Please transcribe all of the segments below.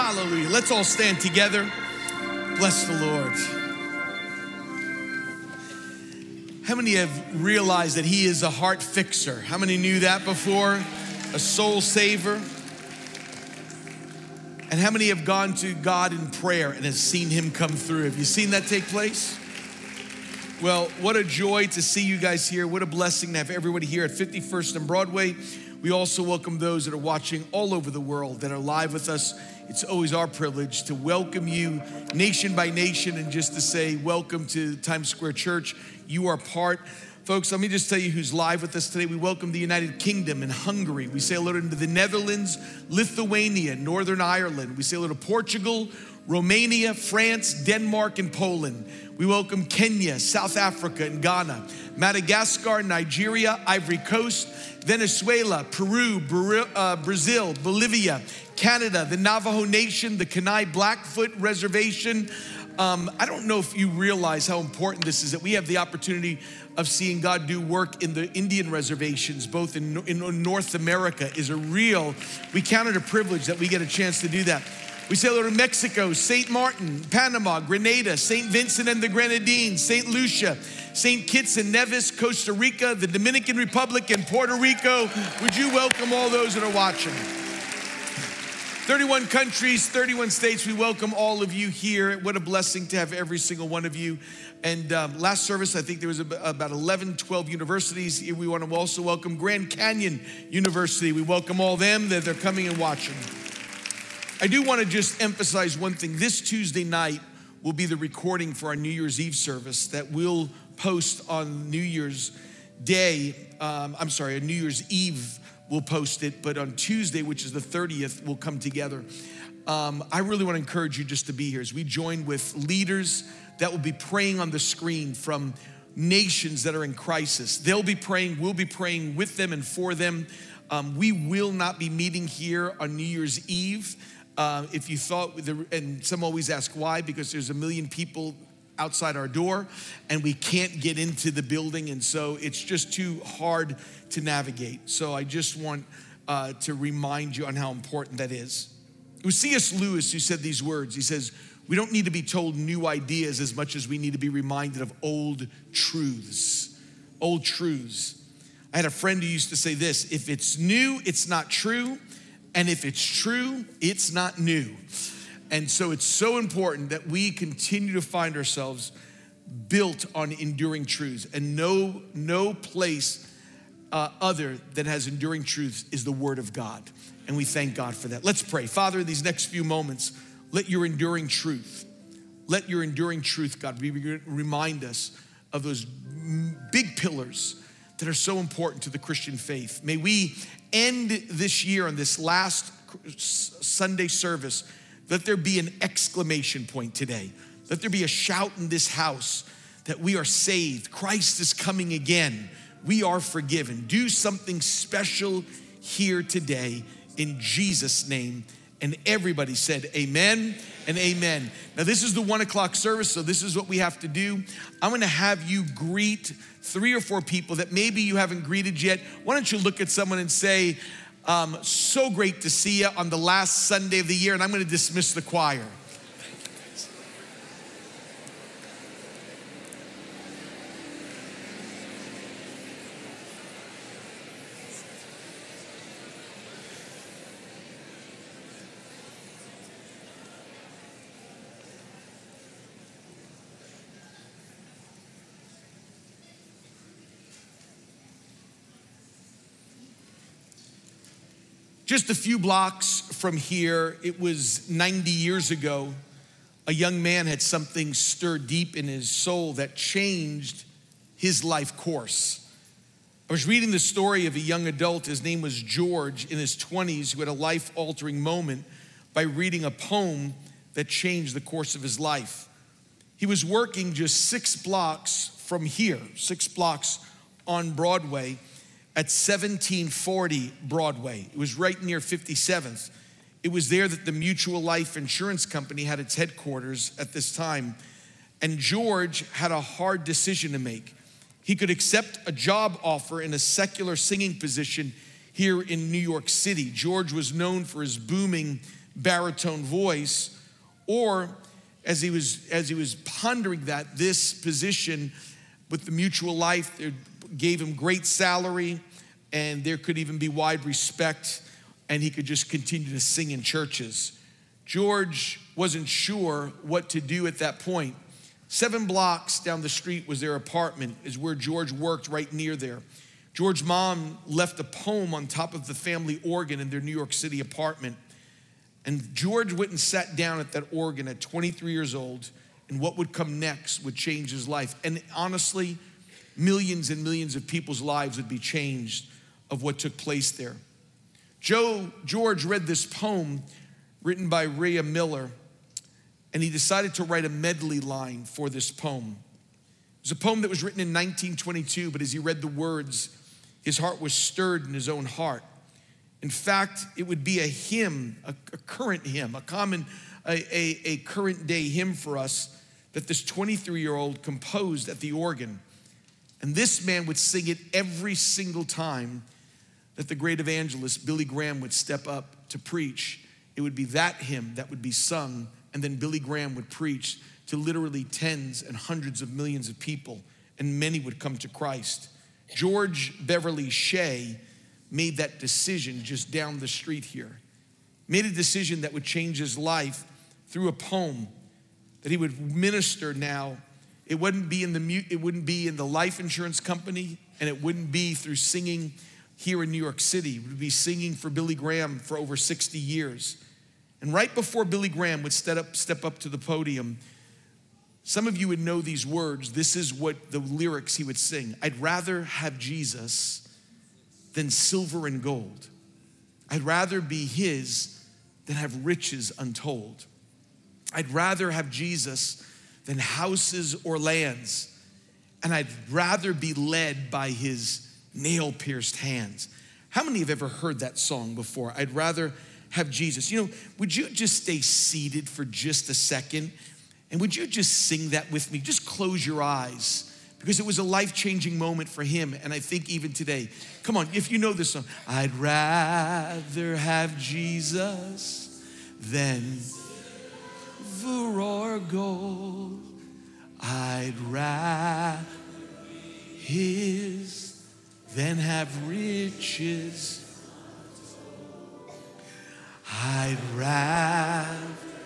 Hallelujah. Let's all stand together. Bless the Lord. How many have realized that he is a heart fixer? How many knew that before? A soul saver. And how many have gone to God in prayer and have seen him come through? Have you seen that take place? Well, what a joy to see you guys here. What a blessing to have everybody here at 51st and Broadway. We also welcome those that are watching all over the world that are live with us. It's always our privilege to welcome you nation by nation and just to say welcome to Times Square Church. You are part. Folks, let me just tell you who's live with us today. We welcome the United Kingdom and Hungary. We say hello to the Netherlands, Lithuania, Northern Ireland. We say hello to Portugal, Romania, France, Denmark, and Poland. We welcome Kenya, South Africa, and Ghana, Madagascar, Nigeria, Ivory Coast, Venezuela, Peru, Brazil, Bolivia, Canada, the Navajo Nation, the Kenai Blackfoot Reservation. I don't know if you realize how important this is, that we have the opportunity of seeing God do work in the Indian reservations, both in North America, we count it a privilege that we get a chance to do that. We say hello to Mexico, St. Martin, Panama, Grenada, St. Vincent and the Grenadines, St. Lucia, St. Kitts and Nevis, Costa Rica, the Dominican Republic, and Puerto Rico. Would you welcome all those that are watching? 31 countries, 31 states, we welcome all of you here. What a blessing to have every single one of you. And last service, I think there was about 11, 12 universities. We want to also welcome Grand Canyon University. We welcome all them that they're coming and watching. I do want to just emphasize one thing. This Tuesday night will be the recording for our New Year's Eve service that we'll post on New Year's Day. On New Year's Eve, we'll post it. But on Tuesday, which is the 30th, we'll come together. I really want to encourage you just to be here as we join with leaders that will be praying on the screen from nations that are in crisis. They'll be praying, we'll be praying with them and for them. We will not be meeting here on New Year's Eve. If you thought, and some always ask why, because there's 1 million people outside our door and we can't get into the building, and so it's just too hard to navigate. So I just want to remind you on how important that is. It was C.S. Lewis who said these words. He says, we don't need to be told new ideas as much as we need to be reminded of old truths. Old truths. I had a friend who used to say this: if it's new, it's not true. And if it's true, it's not new. And so it's so important that we continue to find ourselves built on enduring truths. And no place other that has enduring truths is the Word of God. And we thank God for that. Let's pray. Father, in these next few moments, let your enduring truth, God, remind us of those big pillars that are so important to the Christian faith. May we end this year on this last Sunday service. Let there be an exclamation point today. Let there be a shout in this house that we are saved. Christ is coming again. We are forgiven. Do something special here today in Jesus' name. And everybody said amen and amen. Now this is the 1:00 service, so this is what we have to do. I'm gonna have you greet 3 or 4 people that maybe you haven't greeted yet. Why don't you look at someone and say, so great to see you on the last Sunday of the year, and I'm gonna dismiss the choir. Just a few blocks from here, it was 90 years ago, a young man had something stir deep in his soul that changed his life course. I was reading the story of a young adult, his name was George, in his 20s, who had a life-altering moment by reading a poem that changed the course of his life. He was working just 6 blocks from here, 6 blocks on Broadway, at 1740 Broadway. It was right near 57th. It was there that the Mutual Life Insurance Company had its headquarters at this time. And George had a hard decision to make. He could accept a job offer in a secular singing position here in New York City. George was known for his booming baritone voice, or as he was pondering that, this position with the Mutual Life, it gave him great salary, and there could even be wide respect, and he could just continue to sing in churches. George wasn't sure what to do at that point. 7 blocks down the street was their apartment, is where George worked, right near there. George's mom left a poem on top of the family organ in their New York City apartment. And George went and sat down at that organ at 23 years old, and what would come next would change his life. And honestly, millions and millions of people's lives would be changed of what took place there. George read this poem written by Rhea Miller, and he decided to write a medley line for this poem. It was a poem that was written in 1922, but as he read the words, his heart was stirred in his own heart. In fact, it would be a hymn, a current hymn, a current day hymn for us that this 23-year-old composed at the organ. And this man would sing it every single time that the great evangelist Billy Graham would step up to preach. It would be that hymn that would be sung, and then Billy Graham would preach to literally tens and hundreds of millions of people, and many would come to Christ. George Beverly Shea made that decision just down the street here. Made a decision that would change his life through a poem that he would minister now. It wouldn't be in the life insurance company, and it wouldn't be through singing here in New York City. It would be singing for Billy Graham for over 60 years. And right before Billy Graham would step up to the podium, some of you would know these words. This is what the lyrics he would sing. I'd rather have Jesus than silver and gold. I'd rather be his than have riches untold. I'd rather have Jesus than houses or lands. And I'd rather be led by his nail-pierced hands. How many have ever heard that song before? I'd rather have Jesus. You know, would you just stay seated for just a second? And would you just sing that with me? Just close your eyes, because it was a life-changing moment for him, and I think even today. Come on, if you know this song. I'd rather have Jesus than silver or gold. I'd rather his than have riches. I'd rather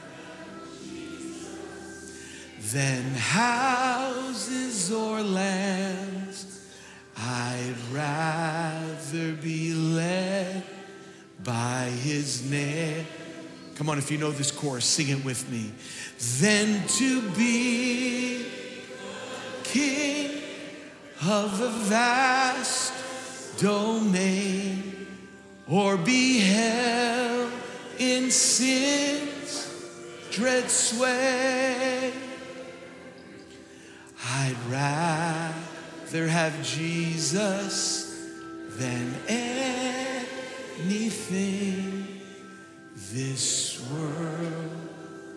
than houses or lands. I'd rather be led by his name. Come on, if you know this chorus, sing it with me. Than to be king of a vast domain, or be held in sin's dread sway. I'd rather have Jesus than anything this world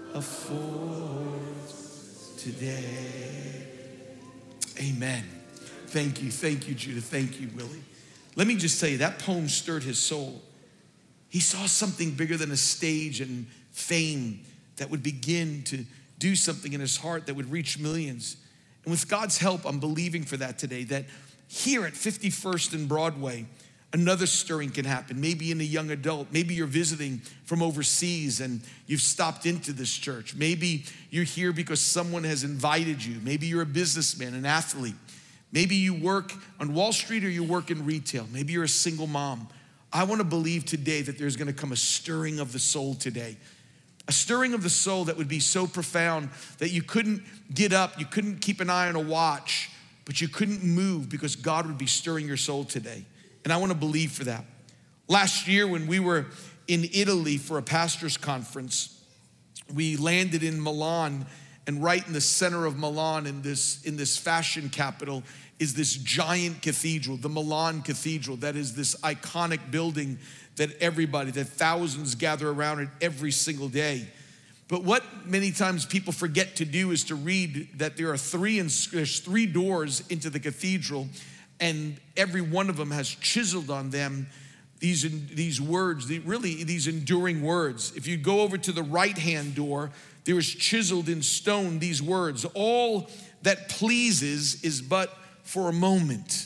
affords today. Amen. Thank you, Judah. Thank you, Willie. Let me just tell you, that poem stirred his soul. He saw something bigger than a stage and fame that would begin to do something in his heart that would reach millions. And with God's help, I'm believing for that today, that here at 51st and Broadway, another stirring can happen. Maybe in a young adult. Maybe you're visiting from overseas and you've stopped into this church. Maybe you're here because someone has invited you. Maybe you're a businessman, an athlete. Maybe you work on Wall Street or you work in retail. Maybe you're a single mom. I want to believe today that there's going to come a stirring of the soul today. A stirring of the soul that would be so profound that you couldn't get up, you couldn't keep an eye on a watch, but you couldn't move because God would be stirring your soul today. And I want to believe for that. Last year when we were in Italy for a pastor's conference, we landed in Milan, and right in the center of Milan, in this fashion capital, is this giant cathedral, the Milan Cathedral. That is this iconic building that thousands gather around it every single day. But what many times people forget to do is to read that there's three doors into the cathedral, and every one of them has chiseled on them these words, these enduring words. If you go over to the right-hand door, there is chiseled in stone these words: all that pleases is but for a moment.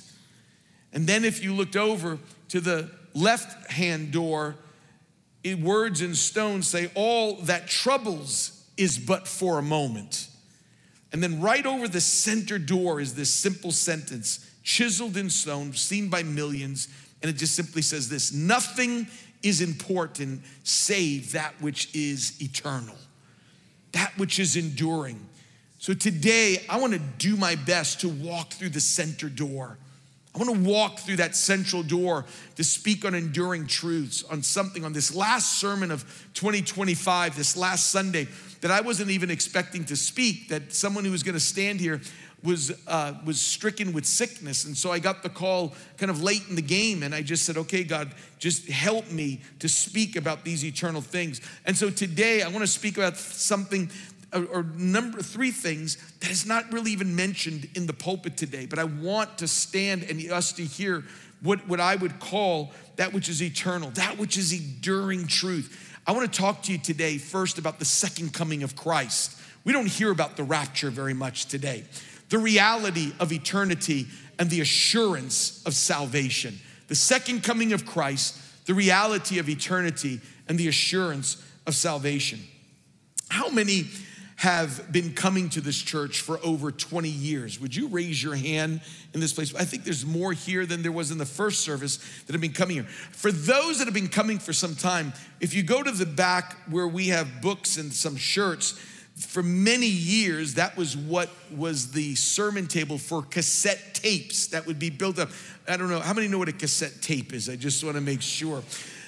And then if you looked over to the left-hand door, words in stone say, all that troubles is but for a moment. And then right over the center door is this simple sentence, chiseled in stone, seen by millions, and it just simply says this: nothing is important save that which is eternal, that which is enduring. So today, I want to do my best to walk through the center door. I want to walk through that central door to speak on enduring truths, on something, on this last sermon of 2025, this last Sunday, that I wasn't even expecting to speak, that someone who was going to stand here was stricken with sickness. And so I got the call kind of late in the game, and I just said, okay, God, just help me to speak about these eternal things. And so today I want to speak about something, or three things that is not really even mentioned in the pulpit today, but I want to stand and us to hear what I would call that which is eternal, that which is enduring truth. I want to talk to you today first about the second coming of Christ. We don't hear about the rapture very much today. The reality of eternity and the assurance of salvation. The second coming of Christ, the reality of eternity and the assurance of salvation. How many have been coming to this church for over 20 years? Would you raise your hand in this place? I think there's more here than there was in the first service that have been coming here. For those that have been coming for some time, if you go to the back where we have books and some shirts, for many years, that was what was the sermon table for cassette tapes that would be built up. I don't know, how many know what a cassette tape is? I just want to make sure.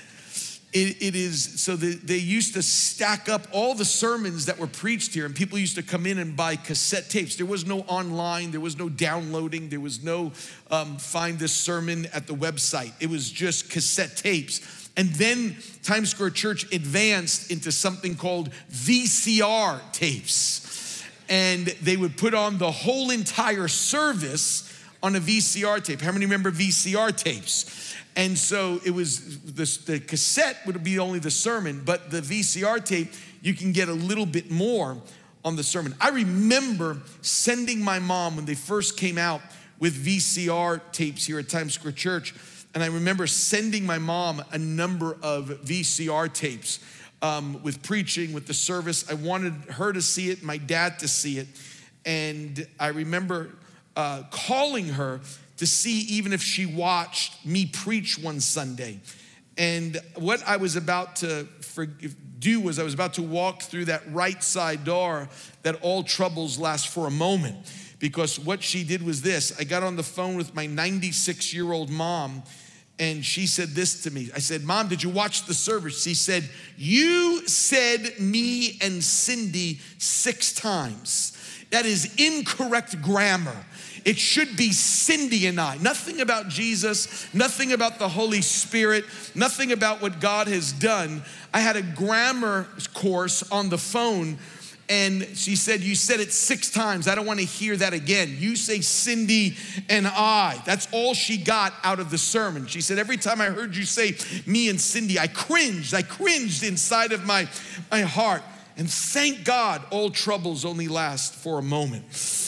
It is, so they used to stack up all the sermons that were preached here, and people used to come in and buy cassette tapes. There was no online, there was no downloading, there was no find this sermon at the website. It was just cassette tapes. And then Times Square Church advanced into something called VCR tapes. And they would put on the whole entire service on a VCR tape. How many remember VCR tapes? And so it was, the cassette would be only the sermon, but the VCR tape, you can get a little bit more on the sermon. I remember sending my mom when they first came out with VCR tapes here at Times Square Church. And I remember sending my mom a number of VCR tapes with preaching, with the service. I wanted her to see it, my dad to see it. And I remember calling her to see even if she watched me preach one Sunday. And what I was about to do was I was about to walk through that right side door that all troubles last for a moment. Because what she did was this: I got on the phone with my 96-year-old mom, and she said this to me. I said, Mom, did you watch the service? She said, you said me and Cindy 6 times. That is incorrect grammar. It should be Cindy and I. Nothing about Jesus, nothing about the Holy Spirit, nothing about what God has done. I had a grammar course on the phone, and she said, you said it 6 times. I don't want to hear that again. You say Cindy and I. That's all she got out of the sermon. She said, every time I heard you say me and Cindy, I cringed. I cringed inside of my heart. And thank God, all troubles only last for a moment.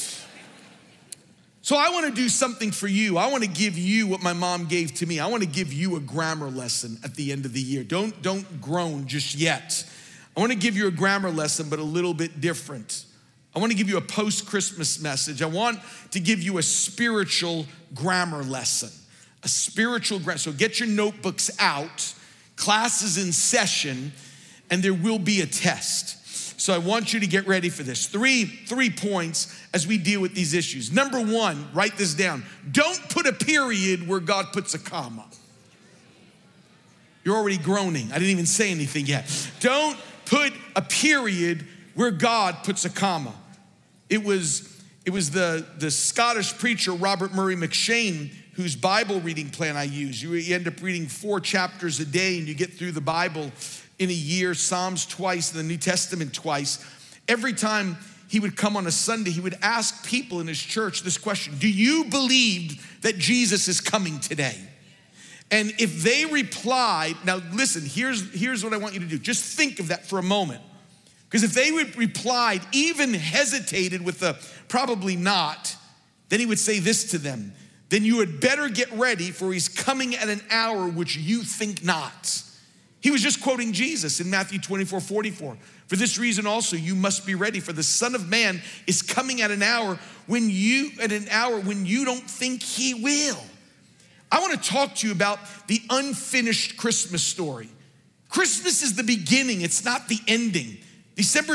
So I want to do something for you. I want to give you what my mom gave to me. I want to give you a grammar lesson at the end of the year. Don't groan just yet. I want to give you a grammar lesson, but a little bit different. I want to give you a post-Christmas message. I want to give you a spiritual grammar lesson. A spiritual grammar. So get your notebooks out. Class is in session, and there will be a test. So I want you to get ready for this. Three points as we deal with these issues. Number 1, write this down. Don't put a period where God puts a comma. You're already groaning. I didn't even say anything yet. Don't put a period where God puts a comma. It was the Scottish preacher Robert Murray McCheyne whose Bible reading plan I use. You end up reading 4 chapters a day and you get through the Bible in a year, Psalms twice, and the New Testament twice. Every time he would come on a Sunday, he would ask people in his church this question: do you believe that Jesus is coming today? And if they replied, now listen, here's what I want you to do. Just think of that for a moment. Because if they would replied, even hesitated with the probably not, then he would say this to them: then you had better get ready, for he's coming at an hour which you think not. He was just quoting Jesus in Matthew 24:44. For this reason also you must be ready, for the Son of Man is coming at an hour when you don't think he will. I want to talk to you about the unfinished Christmas story. Christmas is the beginning, it's not the ending. December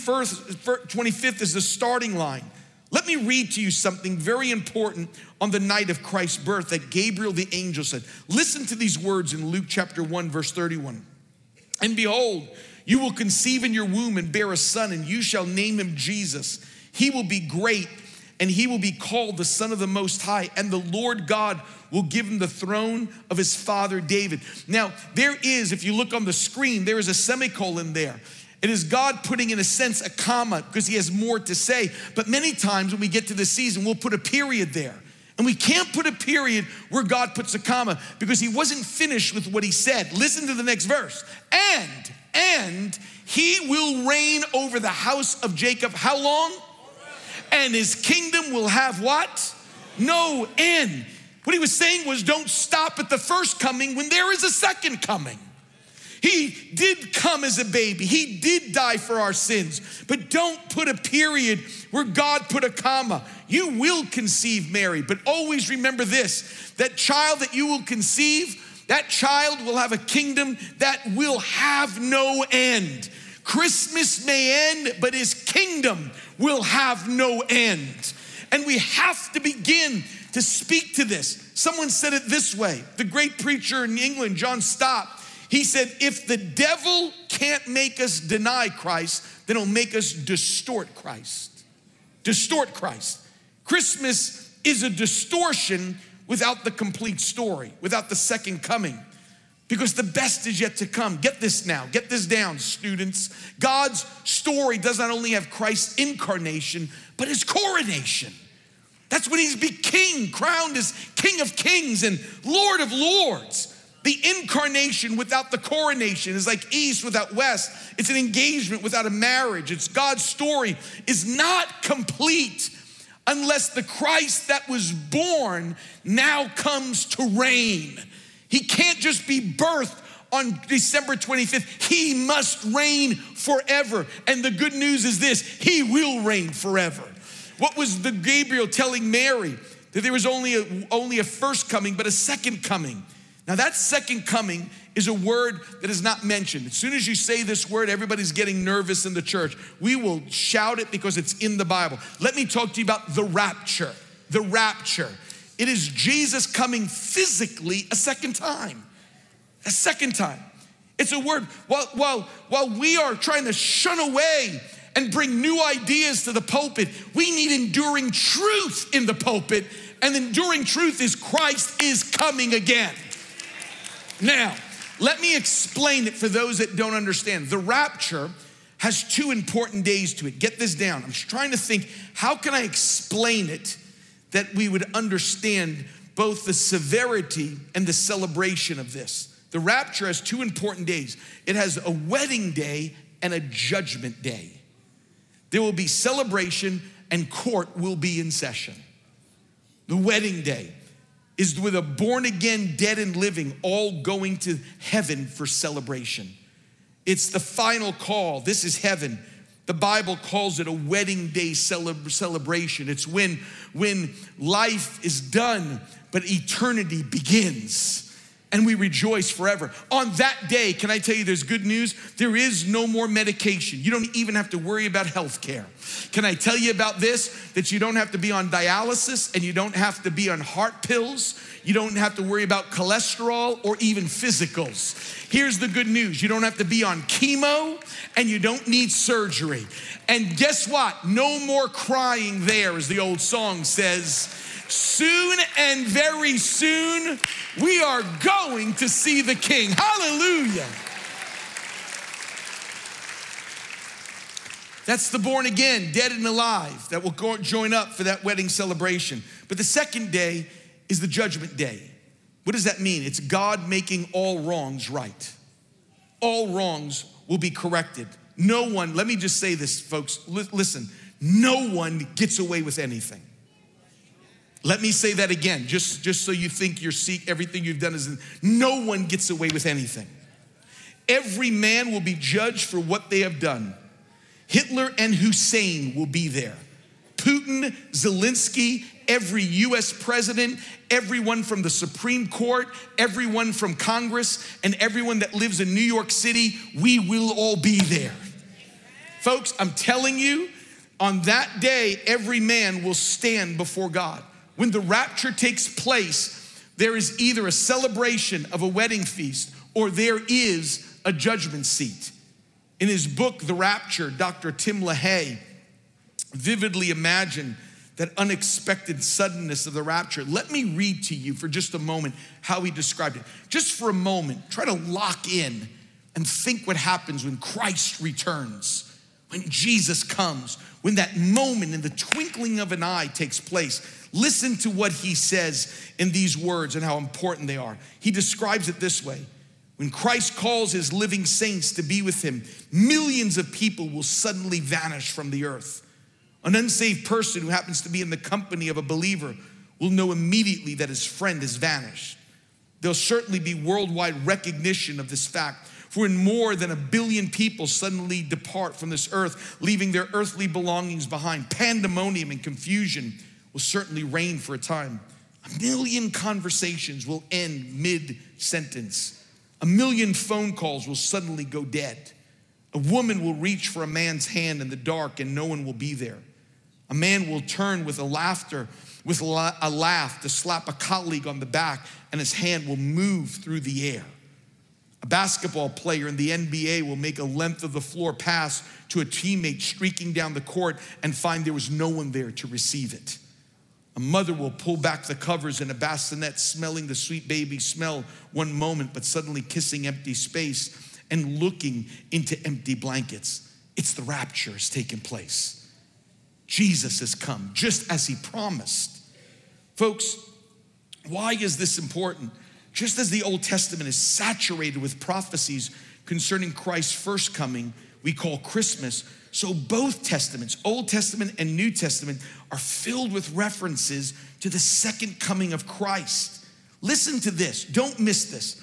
25th is the starting line. Let me read to you something very important on the night of Christ's birth that Gabriel the angel said. Listen to these words in Luke chapter 1, verse 31. And behold, you will conceive in your womb and bear a son, and you shall name him Jesus. He will be great, and he will be called the Son of the Most High, and the Lord God will give him the throne of his father David. Now, there is, if you look on the screen, there is a semicolon there. It is God putting, in a sense, a comma, because he has more to say. But many times when we get to this season, we'll put a period there. And we can't put a period where God puts a comma, because he wasn't finished with what he said. Listen to the next verse. And he will reign over the house of Jacob. How long? And his kingdom will have what? No end. What he was saying was, don't stop at the first coming when there is a second coming. He did come as a baby. He did die for our sins. But don't put a period where God put a comma. You will conceive, Mary, but always remember this: that child that you will conceive, that child will have a kingdom that will have no end. Christmas may end, but his kingdom will have no end. And we have to begin to speak to this. Someone said it this way. The great preacher in England, John Stott, he said, if the devil can't make us deny Christ, then he'll make us distort Christ. Distort Christ. Christmas is a distortion without the complete story, without the second coming. Because the best is yet to come. Get this now, get this down, students. God's story does not only have Christ's incarnation, but his coronation. That's when he's king, crowned as King of Kings and Lord of Lords. The incarnation without the coronation is like east without west. It's an engagement without a marriage. It's God's story is not complete unless the Christ that was born now comes to reign. He can't just be birthed on December 25th. He must reign forever. And the good news is this: he will reign forever. What was the Gabriel telling Mary? That there was only a first coming, but a second coming. Now that second coming is a word that is not mentioned. As soon as you say this word, everybody's getting nervous in the church. We will shout it because it's in the Bible. Let me talk to you about the rapture. The rapture. It is Jesus coming physically a second time. A second time. It's a word, while we are trying to shun away and bring new ideas to the pulpit, we need enduring truth in the pulpit. And enduring truth is Christ is coming again. Now, let me explain it for those that don't understand. The rapture has two important days to it. Get this down. I'm just trying to think, how can I explain it that we would understand both the severity and the celebration of this? The rapture has two important days. It has a wedding day and a judgment day. There will be celebration and court will be in session. The wedding day is with a born again, dead and living, all going to heaven for celebration. It's the final call. This is heaven. The Bible calls it a wedding day celebration. It's when life is done, but eternity begins. And we rejoice forever. On that day, can I tell you there's good news? There is no more medication. You don't even have to worry about health care. Can I tell you about this? That you don't have to be on dialysis and you don't have to be on heart pills. You don't have to worry about cholesterol or even physicals. Here's the good news. You don't have to be on chemo and you don't need surgery. And guess what? No more crying there, as the old song says. Soon and very soon, we are going to see the King. Hallelujah. That's the born again, dead and alive, that will join up for that wedding celebration. But the second day is the judgment day. What does that mean? It's God making all wrongs right. All wrongs will be corrected. No one, let me just say this, folks, listen, no one gets away with anything. Let me say that again, just so you think everything you've done is, no one gets away with anything. Every man will be judged for what they have done. Hitler and Hussein will be there. Putin, Zelensky, every US president, everyone from the Supreme Court, everyone from Congress, and everyone that lives in New York City, we will all be there. Folks, I'm telling you, on that day, every man will stand before God. When the rapture takes place, there is either a celebration of a wedding feast or there is a judgment seat. In his book, The Rapture, Dr. Tim LaHaye vividly imagined that unexpected suddenness of the rapture. Let me read to you for just a moment how he described it. Just for a moment, try to lock in and think what happens when Christ returns, when Jesus comes, when that moment in the twinkling of an eye takes place. Listen to what he says in these words and how important they are. He describes it this way. When Christ calls his living saints to be with him, millions of people will suddenly vanish from the earth. An unsaved person who happens to be in the company of a believer will know immediately that his friend has vanished. There'll certainly be worldwide recognition of this fact, for when more than 1 billion people suddenly depart from this earth, leaving their earthly belongings behind, pandemonium and confusion will certainly reign for a time. 1 million conversations will end mid-sentence. 1 million phone calls will suddenly go dead. A woman will reach for a man's hand in the dark and no one will be there. A man will turn with a laugh to slap a colleague on the back and his hand will move through the air. A basketball player in the NBA will make a length of the floor pass to a teammate streaking down the court and find there was no one there to receive it. A mother will pull back the covers in a bassinet, smelling the sweet baby smell one moment, but suddenly kissing empty space and looking into empty blankets. It's the rapture has taken place. Jesus has come just as he promised. Folks, why is this important? Just as the Old Testament is saturated with prophecies concerning Christ's first coming, we call Christmas, so both testaments, Old Testament and New Testament, are filled with references to the second coming of Christ. Listen to this, don't miss this.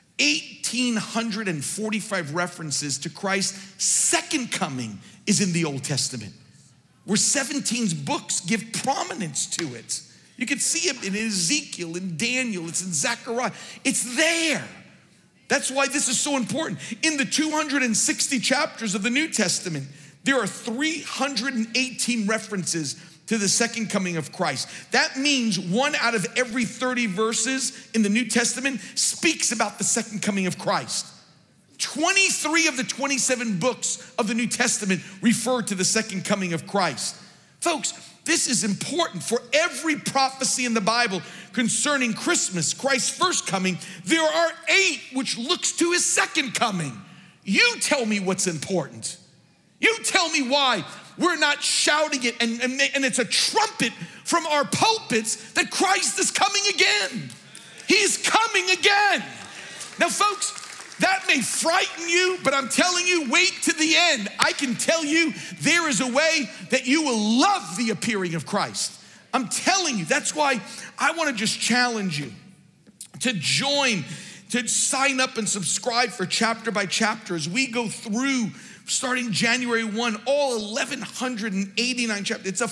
1,845 references to Christ's second coming is in the Old Testament, where 17 books give prominence to it. You can see it in Ezekiel, in Daniel, it's in Zechariah, it's there. That's why this is so important. In the 260 chapters of the New Testament, there are 318 references to the second coming of Christ. That means 1 out of every 30 verses in the New Testament speaks about the second coming of Christ. 23 of the 27 books of the New Testament refer to the second coming of Christ. Folks, this is important for every prophecy in the Bible concerning Christmas, Christ's first coming. There are 8 which looks to his second coming. You tell me what's important. You tell me why we're not shouting it and it's a trumpet from our pulpits that Christ is coming again. He's coming again. Now, folks, that may frighten you, but I'm telling you, wait to the end. I can tell you there is a way that you will love the appearing of Christ. I'm telling you, that's why I want to just challenge you to join, to sign up and subscribe for chapter by chapter as we go through, starting January 1, all 1,189 chapters. It's a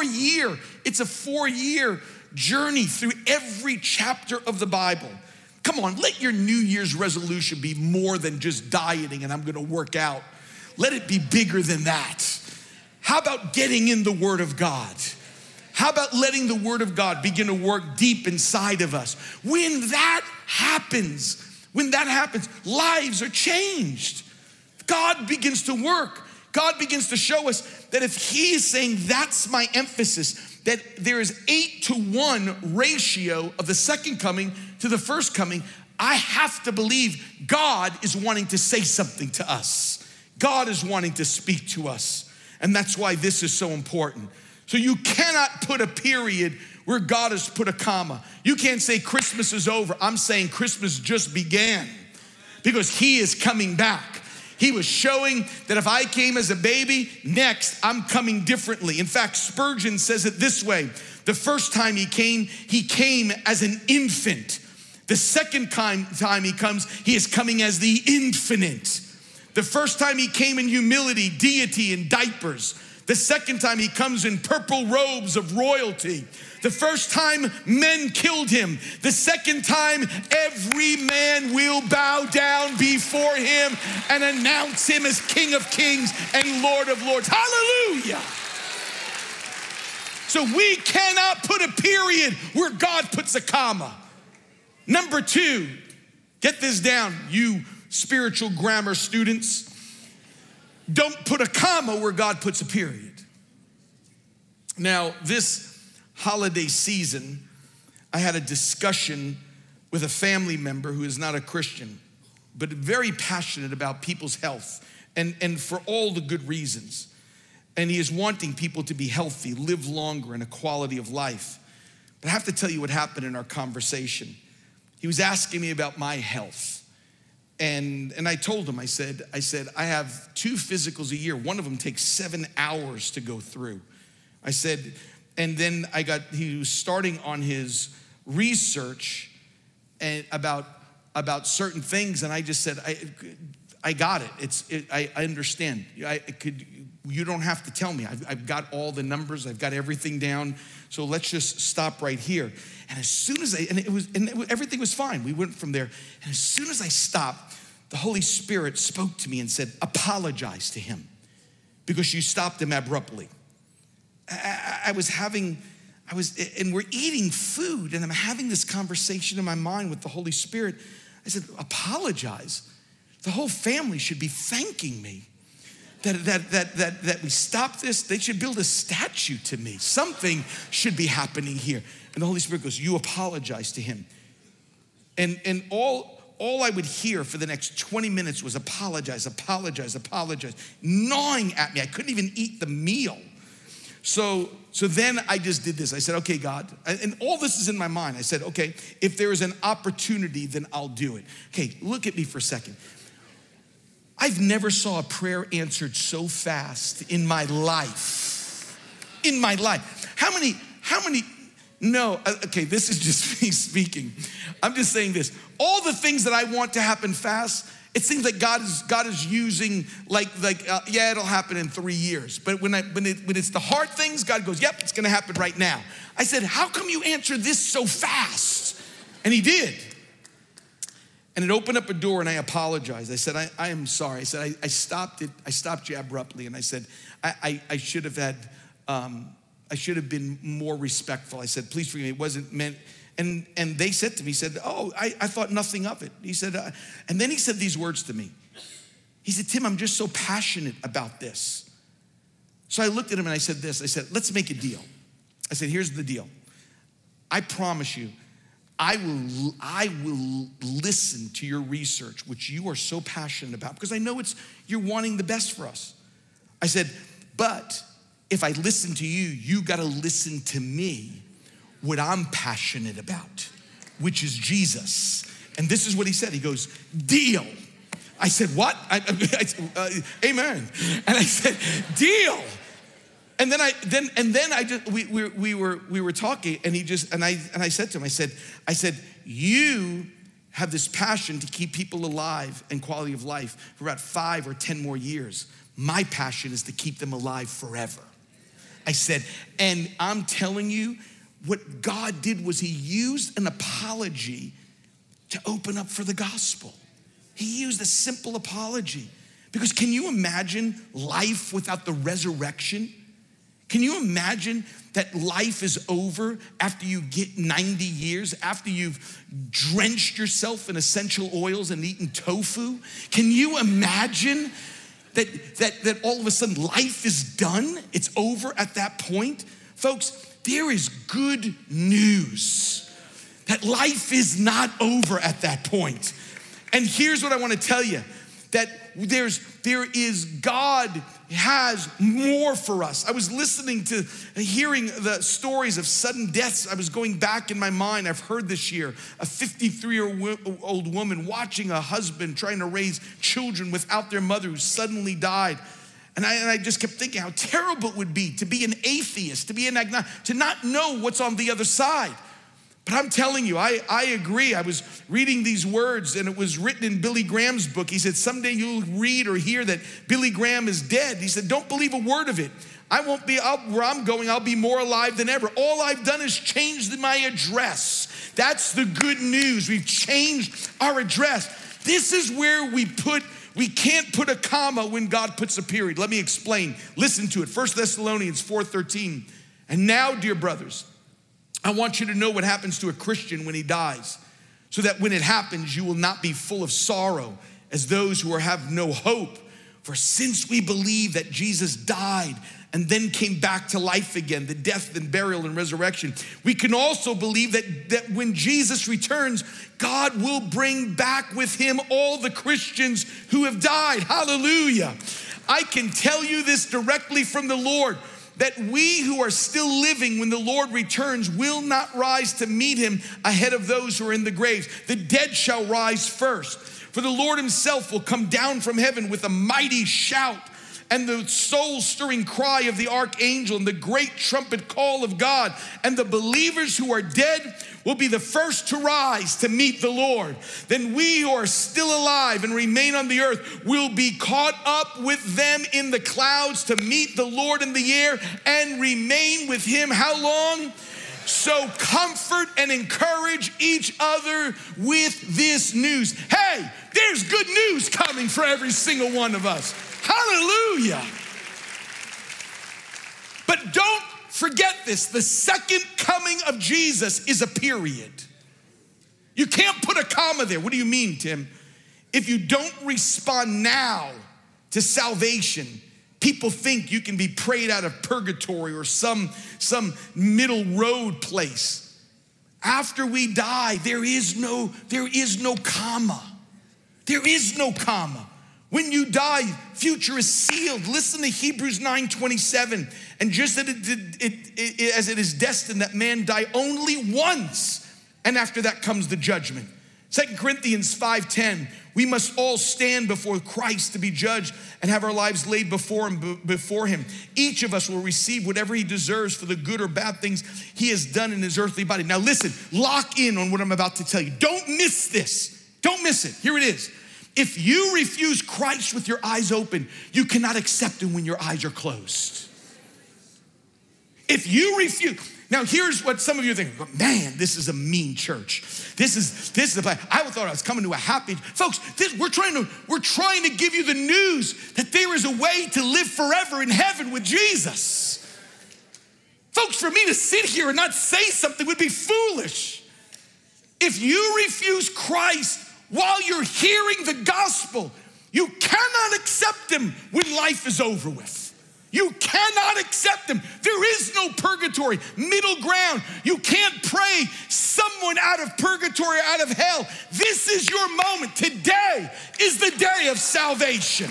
4-year journey through every chapter of the Bible. Come on, let your New Year's resolution be more than just dieting and I'm gonna work out. Let it be bigger than that. How about getting in the Word of God? How about letting the Word of God begin to work deep inside of us? When that happens, lives are changed. God begins to work. God begins to show us that if he is saying that's my emphasis, that there is 8-to-1 ratio of the second coming to the first coming, I have to believe God is wanting to say something to us. God is wanting to speak to us. And that's why this is so important. So you cannot put a period where God has put a comma. You can't say Christmas is over. I'm saying Christmas just began because he is coming back. He was showing that if I came as a baby, next I'm coming differently. In fact, Spurgeon says it this way. The first time he came as an infant. The second time he comes, he is coming as the infinite. The first time he came in humility, deity, and diapers. The second time he comes in purple robes of royalty. The first time men killed him. The second time every man will bow down before him and announce him as King of Kings and Lord of Lords. Hallelujah. So we cannot put a period where God puts a comma. Number two, get this down, you spiritual grammar students. Don't put a comma where God puts a period. Now, this holiday season, I had a discussion with a family member who is not a Christian, but very passionate about people's health and for all the good reasons. And he is wanting people to be healthy, live longer, and a quality of life. But I have to tell you what happened in our conversation. He was asking me about my health. And I told him, I said, I have 2 physicals a year. One of them takes 7 hours to go through. I said, and then he was starting on his research and about certain things. And I just said, I got it. I understand. You don't have to tell me. I've got all the numbers. I've got everything down. So let's just stop right here. And as soon as everything was fine. We went from there. And as soon as I stopped, the Holy Spirit spoke to me and said, apologize to him because you stopped him abruptly. And we're eating food and I'm having this conversation in my mind with the Holy Spirit. I said, apologize. The whole family should be thanking me that we stopped this. They should build a statue to me. Something should be happening here. And the Holy Spirit goes, you apologize to him. And all I would hear for the next 20 minutes was apologize, gnawing at me. I couldn't even eat the meal. So then I just did this. I said, okay, God, and all this is in my mind. I said, okay, if there is an opportunity, then I'll do it. Okay, look at me for a second. I've never saw a prayer answered so fast in my life. In my life. How many, no, okay, this is just me speaking. I'm just saying this. All the things that I want to happen fast, it seems like God is using yeah, it'll happen in 3 years. But when it's the hard things, God goes, yep, it's gonna happen right now. I said, how come you answer this so fast? And he did. And it opened up a door and I apologized. I said, I am sorry. I said, I stopped you abruptly. And I said, I should have been more respectful. I said, please forgive me, it wasn't meant. And they said to me, I thought nothing of it. He said, and then he said these words to me. He said, Tim, I'm just so passionate about this. So I looked at him and I said this, I said, let's make a deal. I said, here's the deal. I promise you, I will listen to your research, which you are so passionate about, because I know you're wanting the best for us. I said, but if I listen to you, you gotta listen to me, what I'm passionate about, which is Jesus. And this is what he said. He goes, deal. I said, what? Amen. And I said, deal. And then we were talking, and I said to him, I said, you have this passion to keep people alive and quality of life for about 5 or 10 more years. My passion is to keep them alive forever. I said, and I'm telling you, what God did was he used an apology to open up for the gospel. He used a simple apology. Because can you imagine life without the resurrection? Can you imagine that life is over after you get 90 years, after you've drenched yourself in essential oils and eaten tofu? Can you imagine that all of a sudden life is done? It's over at that point? Folks, there is good news that life is not over at that point. And here's what I want to tell you, that there is God, has more for us. I was listening to, hearing the stories of sudden deaths. I was going back in my mind. I've heard this year, a 53-year-old woman watching a husband trying to raise children without their mother who suddenly died. And I just kept thinking how terrible it would be to be an atheist, to be an agnostic, to not know what's on the other side. But I'm telling you, I agree. I was reading these words, and it was written in Billy Graham's book. He said, someday you'll read or hear that Billy Graham is dead. He said, don't believe a word of it. I won't be, where I'm going, I'll be more alive than ever. All I've done is changed my address. That's the good news. We've changed our address. This is where we can't put a comma when God puts a period. Let me explain. Listen to it. 1 Thessalonians 4:13. And now, dear brothers, I want you to know what happens to a Christian when he dies, so that when it happens, you will not be full of sorrow as those who have no hope. For since we believe that Jesus died and then came back to life again, the death and burial and resurrection, we can also believe that when Jesus returns, God will bring back with him all the Christians who have died. Hallelujah. I can tell you this directly from the Lord, that we who are still living when the Lord returns will not rise to meet him ahead of those who are in the graves. The dead shall rise first. For the Lord himself will come down from heaven with a mighty shout, and the soul-stirring cry of the archangel, and the great trumpet call of God. And the believers who are dead will be the first to rise to meet the Lord. Then we who are still alive and remain on the earth will be caught up with them in the clouds to meet the Lord in the air and remain with him. How long? So comfort and encourage each other with this news. Hey, there's good news coming for every single one of us. Hallelujah. But don't forget this. The second coming of Jesus is a period. You can't put a comma there. What do you mean, Tim? If you don't respond now to salvation, people think you can be prayed out of purgatory or some middle road place. After we die, there is no comma. There is no comma. When you die, future is sealed. Listen to Hebrews 9:27. And just as it is destined that man die only once, and after that comes the judgment. 2 Corinthians 5:10. We must all stand before Christ to be judged and have our lives laid before him. Each of us will receive whatever he deserves for the good or bad things he has done in his earthly body. Now listen, lock in on what I'm about to tell you. Don't miss this. Don't miss it. Here it is. If you refuse Christ with your eyes open, you cannot accept him when your eyes are closed. If you refuse, now here's what some of you are thinking, man, this is a mean church. This is a place. I thought I was coming to a happy, folks, we're trying to give you the news that there is a way to live forever in heaven with Jesus. Folks, for me to sit here and not say something would be foolish. If you refuse Christ while you're hearing the gospel, you cannot accept him when life is over with. You cannot accept him. There is no purgatory, middle ground. You can't pray someone out of purgatory, out of hell. This is your moment. Today is the day of salvation.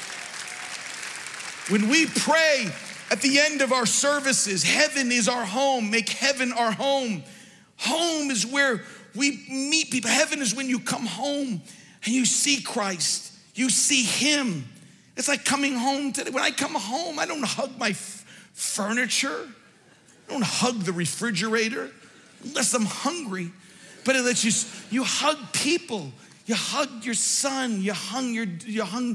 When we pray at the end of our services, heaven is our home. Make heaven our home. Home is where we meet people. Heaven is when you come home and you see Christ. You see him. It's like coming home today. When I come home, I don't hug my furniture. I don't hug the refrigerator unless I'm hungry. But you hug people. You hug your son. You hung.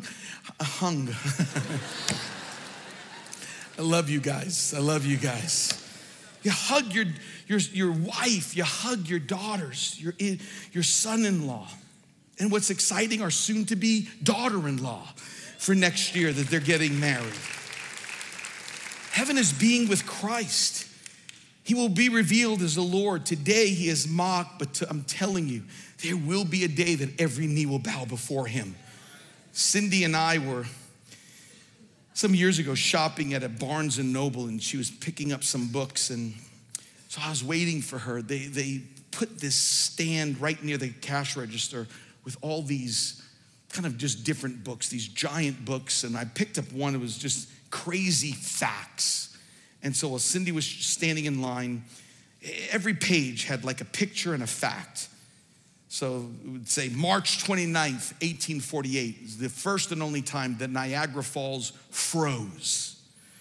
I love you guys. I love you guys. You hug your wife. You hug your daughters, your son-in-law. And what's exciting, our soon-to-be daughter-in-law for next year that they're getting married. Heaven is being with Christ. He will be revealed as the Lord. Today he is mocked, but I'm telling you, there will be a day that every knee will bow before him. Cindy and I were some years ago shopping at a Barnes & Noble, and she was picking up some books, and so I was waiting for her. They put this stand right near the cash register with all these kind of just different books, these giant books. And I picked up one that was just crazy facts. And so while Cindy was standing in line, every page had like a picture and a fact. So it would say March 29th, 1848 is the first and only time that Niagara Falls froze.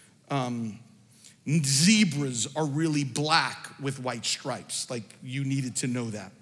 Zebras are really black with white stripes. Like, you needed to know that.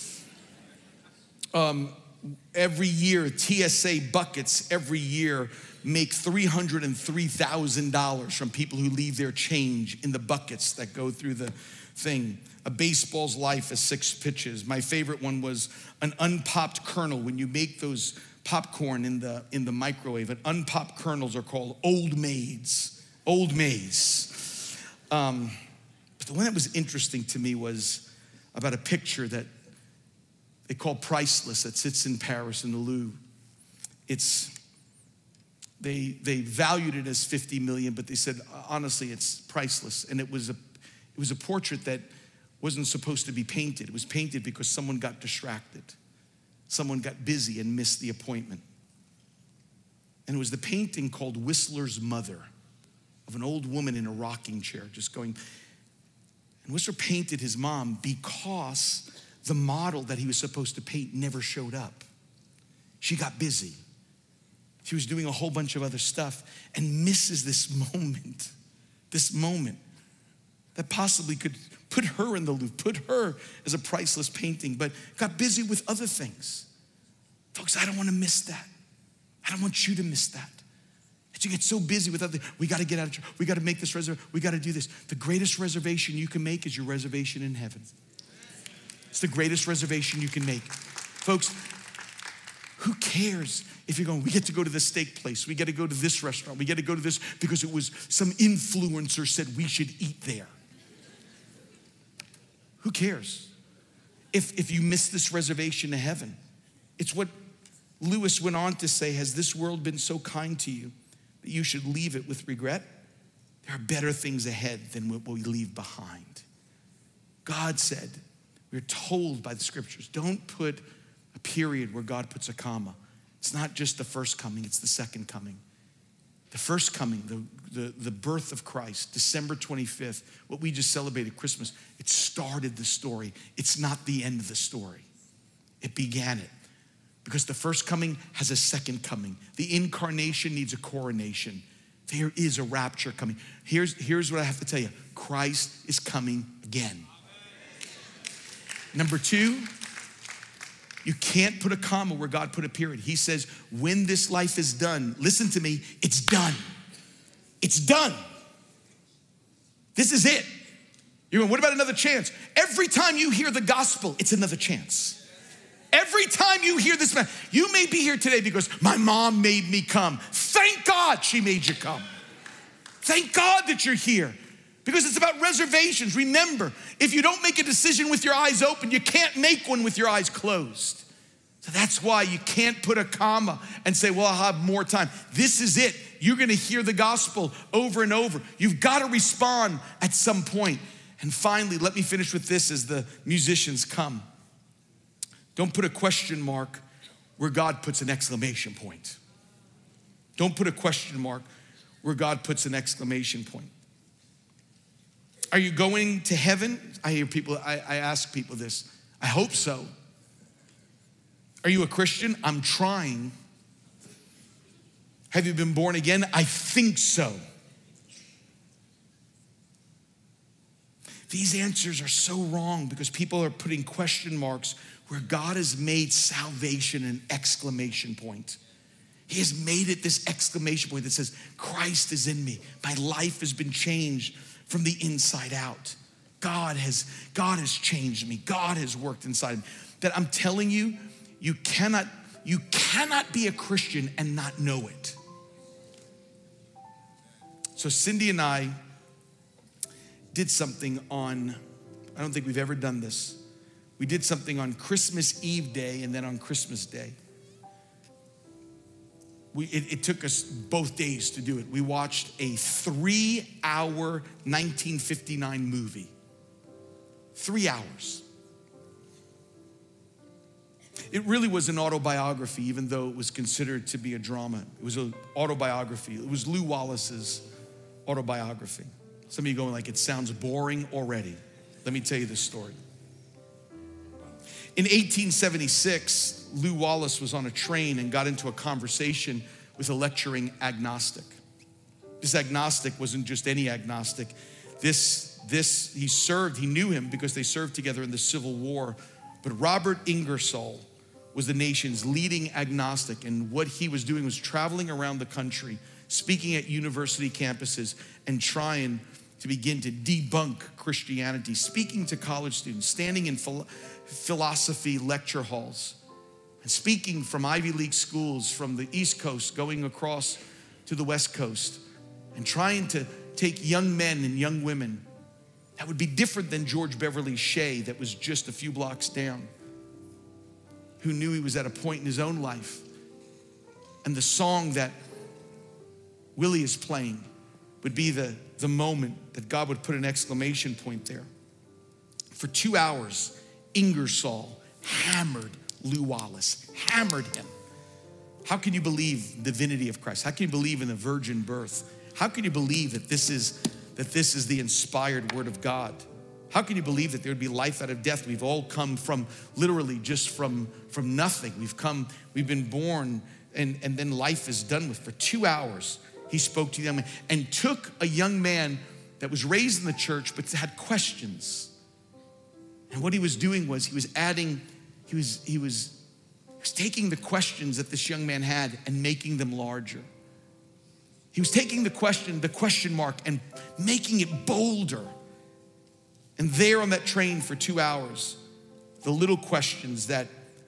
Every year, TSA buckets every year make $303,000 from people who leave their change in the buckets that go through the thing. A baseball's life is 6 pitches. My favorite one was an unpopped kernel. When you make those popcorn in the microwave, and unpopped kernels are called Old Maids. Old Maids. But the one that was interesting to me was about a picture that they call priceless that sits in Paris in the Louvre. They valued it as 50 million, but they said, honestly, it's priceless. And it was a portrait that wasn't supposed to be painted. It was painted because someone got distracted. Someone got busy and missed the appointment. And it was the painting called Whistler's Mother, of an old woman in a rocking chair just going. And Whistler painted his mom because the model that he was supposed to paint never showed up. She got busy. She was doing a whole bunch of other stuff and misses this moment that possibly could put her in the Louvre, put her as a priceless painting, but got busy with other things. Folks, I don't want to miss that. I don't want you to miss that. That you get so busy with other things. We got to get out of church. We got to make this reservation. We got to do this. The greatest reservation you can make is your reservation in heaven. It's the greatest reservation you can make. Folks, who cares if you're going, we get to go to this steak place. We get to go to this restaurant. We get to go to this because it was some influencer said we should eat there. Who cares if you miss this reservation to heaven? It's what Lewis went on to say, has this world been so kind to you that you should leave it with regret? There are better things ahead than what we leave behind. God said, we're told by the scriptures, don't put a period where God puts a comma. It's not just the first coming, it's the second coming. The first coming, the birth of Christ, December 25th, what we just celebrated, Christmas, it started the story. It's not the end of the story. It began it. Because the first coming has a second coming. The incarnation needs a coronation. There is a rapture coming. Here's what I have to tell you. Christ is coming again. Number 2, you can't put a comma where God put a period. He says, when this life is done, listen to me, it's done. It's done. This is it. You're going, what about another chance? Every time you hear the gospel, it's another chance. Every time you hear this, you may be here today because my mom made me come. Thank God she made you come. Thank God that you're here. Because it's about reservations. Remember, if you don't make a decision with your eyes open, you can't make one with your eyes closed. So that's why you can't put a comma and say, well, I'll have more time. This is it. You're gonna hear the gospel over and over. You've gotta respond at some point. And finally, let me finish with this as the musicians come. Don't put a question mark where God puts an exclamation point. Don't put a question mark where God puts an exclamation point. Are you going to heaven? I ask people this. I hope so. Are you a Christian? I'm trying. Have you been born again? I think so. These answers are so wrong because people are putting question marks where God has made salvation an exclamation point. He has made it this exclamation point that says, Christ is in me. My life has been changed from the inside out. God has changed me. God has worked inside me. That I'm telling you, you cannot be a Christian and not know it. So Cindy and I did something on, I don't think we've ever done this. We did something on Christmas Eve day and then on Christmas Day. It took us both days to do it. We watched a 3-hour 1959 movie. 3 hours. It really was an autobiography, even though it was considered to be a drama. It was an autobiography. It was Lew Wallace's autobiography. Some of you going like, it sounds boring already. Let me tell you this story. In 1876, Lew Wallace was on a train and got into a conversation with a lecturing agnostic. This agnostic wasn't just any agnostic. He knew him because they served together in the Civil War. But Robert Ingersoll was the nation's leading agnostic, and what he was doing was traveling around the country, speaking at university campuses and trying to begin to debunk Christianity, speaking to college students, standing in philosophy lecture halls, and speaking from Ivy League schools from the East Coast, going across to the West Coast, and trying to take young men and young women that would be different than George Beverly Shea that was just a few blocks down, who knew he was at a point in his own life. And the song that Willie is playing would be the moment that God would put an exclamation point there. For 2 hours, Ingersoll hammered Lew Wallace, hammered him. How can you believe the divinity of Christ? How can you believe in the virgin birth? How can you believe that this is the inspired word of God? How can you believe that there would be life out of death? We've all come from literally just from nothing. We've been born and then life is done with. For 2 hours, he spoke to the young man and took a young man that was raised in the church but had questions. And what he was doing was he was taking the questions that this young man had and making them larger. He was taking the question mark, and making it bolder. And there on that train for 2 hours, the little questions that